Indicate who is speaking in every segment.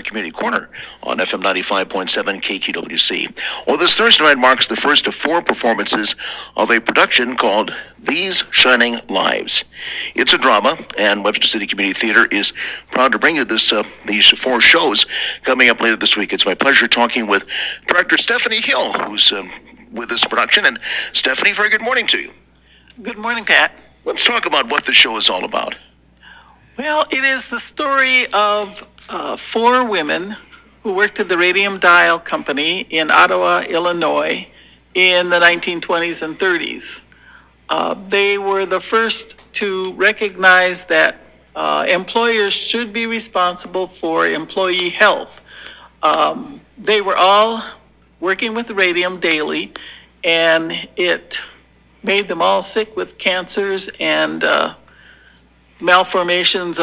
Speaker 1: Sudbury Community Corner on FM 95.7 KQWC. Well, this Thursday night marks the first of 4 performances of a production called These Shining Lives. It's a drama, and Webster City Community Theater is proud to bring you these 4 shows coming up later this week. It's my pleasure talking with director Stephanie Hill, who's with this production. And Stephanie, very good morning to you.
Speaker 2: Good morning, Pat.
Speaker 1: Let's talk about what the show is all about.
Speaker 2: Well, it is the story of 4 women who worked at the Radium Dial Company in Ottawa, Illinois in the 1920s and 30s. They were the first to recognize that employers should be responsible for employee health. They were all working with radium daily, and it made them all sick with cancers and malformations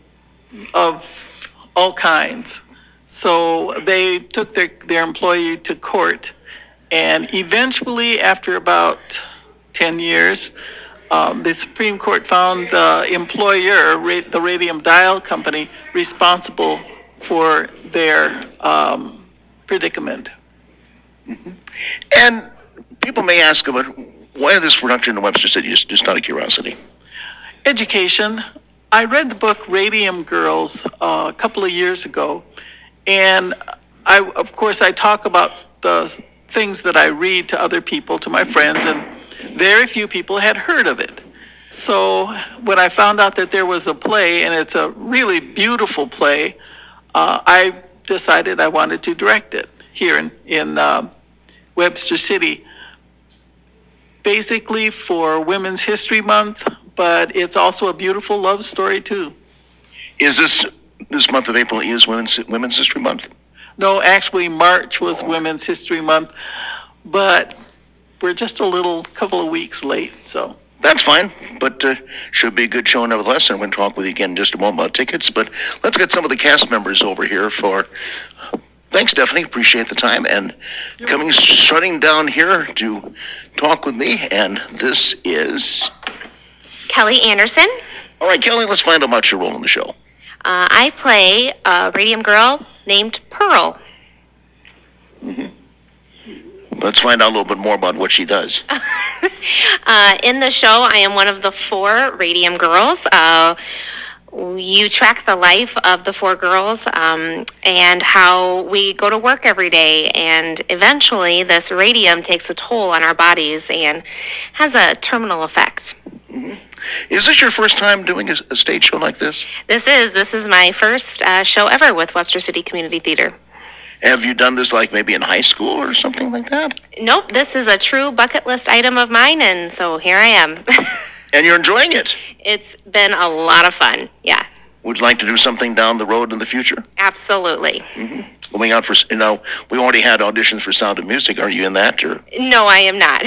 Speaker 2: of all kinds. So they took their employee to court, and eventually, after about 10 years, the Supreme Court found the employer, the Radium Dial Company, responsible for their predicament.
Speaker 1: Mm-hmm. And people may ask about why this production in Webster City, just out of curiosity.
Speaker 2: Education. I read the book Radium Girls a couple of years ago, and of course I talk about the things that I read to other people, to my friends, and very few people had heard of it. So when I found out that there was a play, and it's a really beautiful play, I decided I wanted to direct it here in Webster City, basically for Women's History Month, but it's also a beautiful love story too.
Speaker 1: Is this month of April is Women's History Month?
Speaker 2: No, actually March was Women's History Month, but we're just a couple of weeks late, so.
Speaker 1: That's fine, but should be a good show nevertheless, and we're going to talk with you again in just a moment about tickets, but let's get some of the cast members over here for... Thanks, Stephanie. Appreciate the time. And strutting down here to talk with me, and this is...
Speaker 3: Kelly Anderson.
Speaker 1: All right, Kelly, let's find out about your role in the show.
Speaker 3: I play a radium girl named Pearl.
Speaker 1: Mm-hmm. Let's find out a little bit more about what she does.
Speaker 3: In the show, I am one of the 4 radium girls. You track the life of the 4 girls and how we go to work every day, and eventually this radium takes a toll on our bodies and has a terminal effect.
Speaker 1: Mm-hmm. Is this your first time doing a stage show like this?
Speaker 3: This is my first show ever with Webster City Community Theater.
Speaker 1: Have you done this like maybe in high school or something like that?
Speaker 3: Nope, this is a true bucket list item of mine, and so here I am.
Speaker 1: And you're enjoying it?
Speaker 3: It's been a lot of fun, yeah.
Speaker 1: Would you like to do something down the road in the future?
Speaker 3: Absolutely.
Speaker 1: Mm-hmm. Going out for, we already had auditions for Sound of Music. Are you in that? Or?
Speaker 3: No, I am not.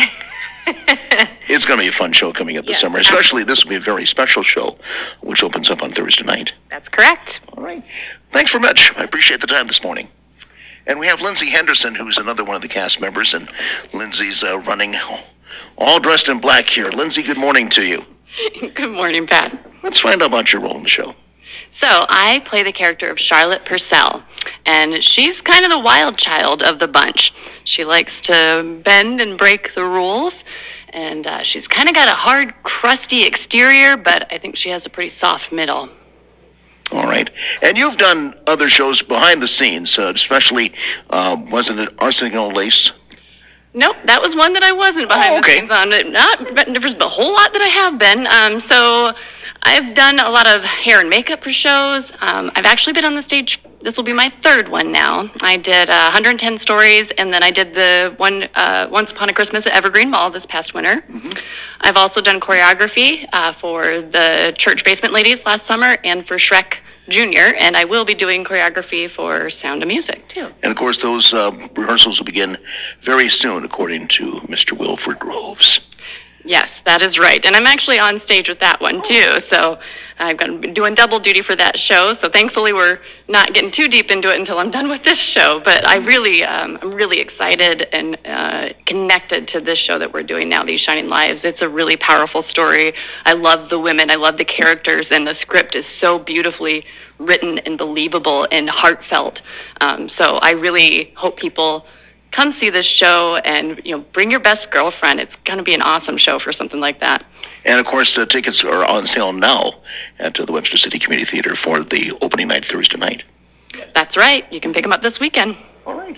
Speaker 1: It's going to be a fun show coming up this summer. Especially this will be a very special show, which opens up on Thursday night.
Speaker 3: That's correct.
Speaker 1: All right. Thanks very much. I appreciate the time this morning. And we have Lindsay Henderson, who's another one of the cast members, and Lindsay's running all dressed in black here. Lindsay, good morning to you.
Speaker 4: Good morning, Pat.
Speaker 1: Let's find out about your role in the show.
Speaker 4: So I play the character of Charlotte Purcell, and she's kind of the wild child of the bunch. She likes to bend and break the rules, and she's kind of got a hard, crusty exterior, but I think she has a pretty soft middle.
Speaker 1: All right. And you've done other shows behind the scenes, especially, wasn't it Arsenic and Old Lace?
Speaker 4: Nope, that was one that I wasn't behind the scenes on. There's a whole lot that I have been. So I've done a lot of hair and makeup for shows. I've actually been on the stage. This will be my 3rd one now. I did 110 Stories, and then I did the one Once Upon a Christmas at Evergreen Mall this past winter. Mm-hmm. I've also done choreography for the Church Basement Ladies last summer and for Shrek Junior, and I will be doing choreography for Sound of Music, too.
Speaker 1: And, of course, those rehearsals will begin very soon, according to Mr. Wilford Groves.
Speaker 4: Yes, that is right. And I'm actually on stage with that one too. So I'm going to be doing double duty for that show. So thankfully we're not getting too deep into it until I'm done with this show. But I'm really excited and connected to this show that we're doing now, These Shining Lives. It's a really powerful story. I love the women. I love the characters, and the script is so beautifully written and believable and heartfelt. So I really hope people come see this show and, bring your best girlfriend. It's going to be an awesome show for something like that.
Speaker 1: And of course, tickets are on sale now at the Webster City Community Theater for the opening night Thursday night.
Speaker 4: That's right. You can pick them up this weekend.
Speaker 1: All right.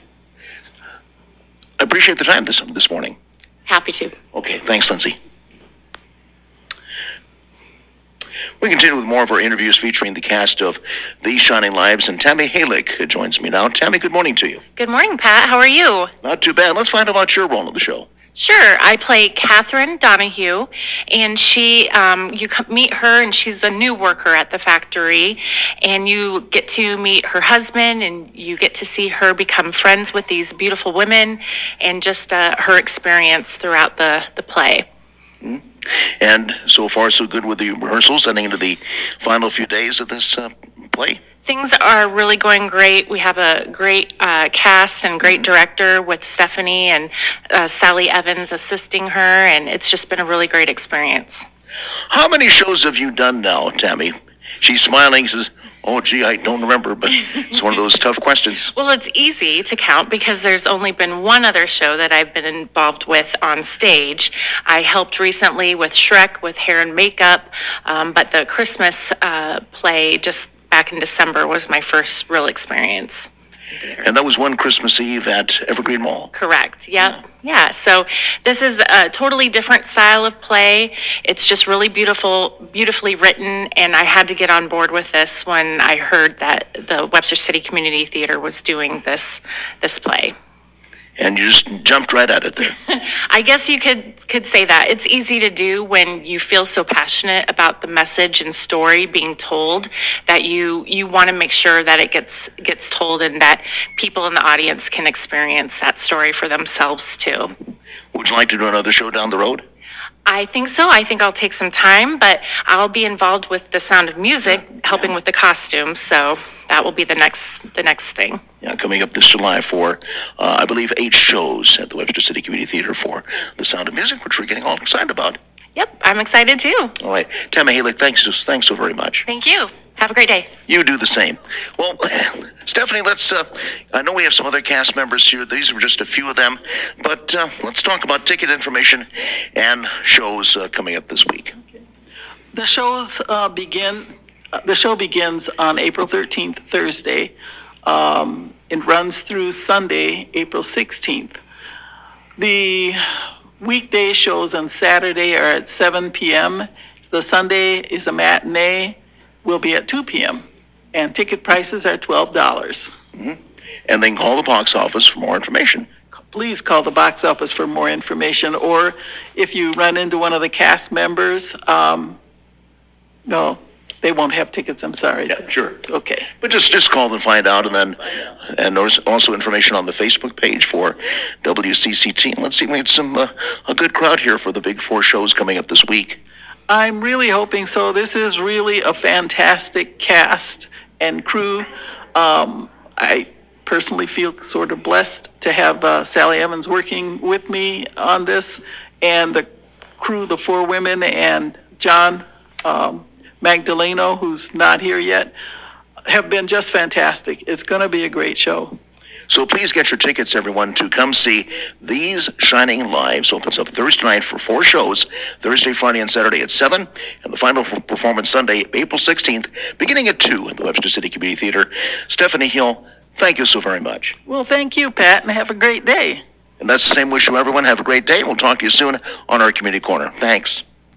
Speaker 1: I appreciate the time this morning.
Speaker 4: Happy to.
Speaker 1: Okay, thanks, Lindsay. We continue with more of our interviews featuring the cast of These Shining Lives, and Tammy Halick joins me now. Tammy, good morning to you.
Speaker 3: Good morning, Pat. How are you?
Speaker 1: Not too bad. Let's find out about your role in the show.
Speaker 3: Sure. I play Catherine Donahue, and you meet her, and she's a new worker at the factory, and you get to meet her husband, and you get to see her become friends with these beautiful women, and just her experience throughout the play.
Speaker 1: Mm-hmm. And so far, so good with the rehearsals heading into the final few days of this play?
Speaker 3: Things are really going great. We have a great cast and great director with Stephanie and Sally Evans assisting her, and it's just been a really great experience.
Speaker 1: How many shows have you done now, Tammy? She's smiling, says, oh, gee, I don't remember, but it's one of those tough questions.
Speaker 3: Well, it's easy to count because there's only been one other show that I've been involved with on stage. I helped recently with Shrek with hair and makeup, but the Christmas play just back in December was my first real experience.
Speaker 1: And that was one Christmas Eve at Evergreen Mall.
Speaker 3: Correct. Yep. Yeah. So this is a totally different style of play. It's just really beautifully written, and I had to get on board with this when I heard that the Webster City Community Theater was doing this play.
Speaker 1: And you just jumped right at it there.
Speaker 3: I guess you could say that. It's easy to do when you feel so passionate about the message and story being told that you want to make sure that it gets told and that people in the audience can experience that story for themselves too.
Speaker 1: Would you like to do another show down the road?
Speaker 3: I think so. I think I'll take some time, but I'll be involved with The Sound of Music, helping with the costumes. So that will be the next thing.
Speaker 1: Yeah, coming up this July for, I believe, 8 shows at the Webster City Community Theater for The Sound of Music, which we're getting all excited about.
Speaker 3: Yep, I'm excited too.
Speaker 1: All right. Tammy Halick, thanks so very much.
Speaker 3: Thank you. Have a great day.
Speaker 1: You do the same. Well, Stephanie, I know we have some other cast members here. These were just a few of them. But let's talk about ticket information and shows coming up this week.
Speaker 2: Okay. The show begins on April 13th, Thursday. It runs through Sunday, April 16th. The weekday shows on Saturday are at 7 p.m. The Sunday is a matinee. Will be at 2 p.m. and ticket prices are $12.
Speaker 1: Mm-hmm. And then call the box office for more information.
Speaker 2: Please call the box office for more information, or if you run into one of the cast members, no, they won't have tickets, I'm sorry.
Speaker 1: Yeah, sure.
Speaker 2: Okay.
Speaker 1: But just call and find out, and there's also information on the Facebook page for WCCT. And let's see if we get a good crowd here for the big 4 shows coming up this week.
Speaker 2: I'm really hoping so. This is really a fantastic cast and crew. I personally feel sort of blessed to have Sally Evans working with me on this, and the crew, the 4 women, and John Magdaleno, who's not here yet, have been just fantastic. It's going to be a great show.
Speaker 1: So please get your tickets, everyone, to come see These Shining Lives. Opens up Thursday night for 4 shows, Thursday, Friday, and Saturday at 7, and the final performance Sunday, April 16th, beginning at 2 at the Webster City Community Theater. Stephanie Hill, thank you so very much.
Speaker 2: Well, thank you, Pat, and have a great day.
Speaker 1: And that's the same wish to everyone. Have a great day, and we'll talk to you soon on our Community Corner. Thanks.